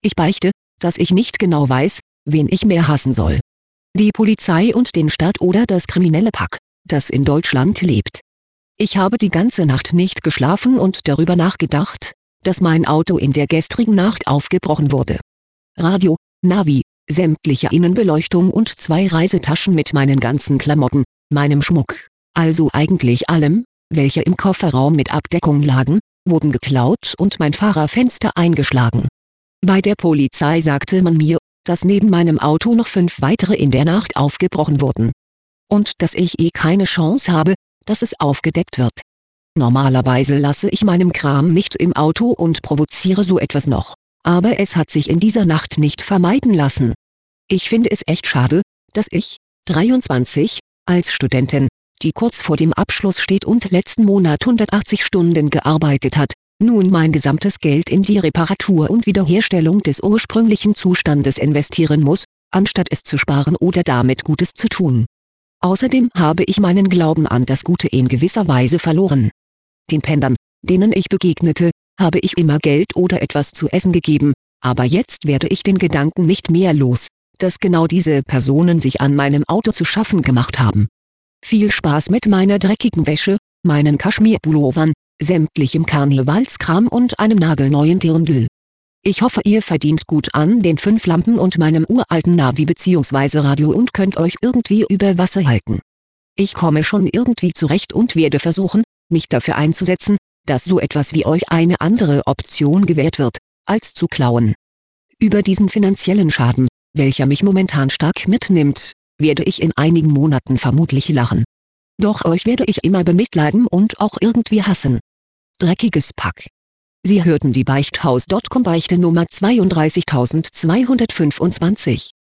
Ich beichte, dass ich nicht genau weiß, wen ich mehr hassen soll. Die Polizei und den Staat oder das kriminelle Pack, das in Deutschland lebt. Ich habe die ganze Nacht nicht geschlafen und darüber nachgedacht, dass mein Auto in der gestrigen Nacht aufgebrochen wurde. Radio, Navi, sämtliche Innenbeleuchtung und 2 Reisetaschen mit meinen ganzen Klamotten, meinem Schmuck, also eigentlich allem, welche im Kofferraum mit Abdeckung lagen, wurden geklaut und mein Fahrerfenster eingeschlagen. Bei der Polizei sagte man mir, dass neben meinem Auto noch 5 weitere in der Nacht aufgebrochen wurden. Und dass ich keine Chance habe, dass es aufgedeckt wird. Normalerweise lasse ich meinen Kram nicht im Auto und provoziere so etwas noch, aber es hat sich in dieser Nacht nicht vermeiden lassen. Ich finde es echt schade, dass ich, 23, als Studentin, die kurz vor dem Abschluss steht und letzten Monat 180 Stunden gearbeitet hat, nun mein gesamtes Geld in die Reparatur und Wiederherstellung des ursprünglichen Zustandes investieren muss, anstatt es zu sparen oder damit Gutes zu tun. Außerdem habe ich meinen Glauben an das Gute in gewisser Weise verloren. Den Pendern, denen ich begegnete, habe ich immer Geld oder etwas zu essen gegeben, aber jetzt werde ich den Gedanken nicht mehr los, dass genau diese Personen sich an meinem Auto zu schaffen gemacht haben. Viel Spaß mit meiner dreckigen Wäsche, meinen Kaschmirpullovern, sämtlichem Karnevalskram und einem nagelneuen Dirndl. Ich hoffe, ihr verdient gut an den 5 Lampen und meinem uralten Navi bzw. Radio und könnt euch irgendwie über Wasser halten. Ich komme schon irgendwie zurecht und werde versuchen, mich dafür einzusetzen, dass so etwas wie euch eine andere Option gewährt wird, als zu klauen. Über diesen finanziellen Schaden, welcher mich momentan stark mitnimmt, werde ich in einigen Monaten vermutlich lachen. Doch euch werde ich immer bemitleiden und auch irgendwie hassen. Dreckiges Pack. Sie hörten die Beichthaus.com Beichte Nummer 32225.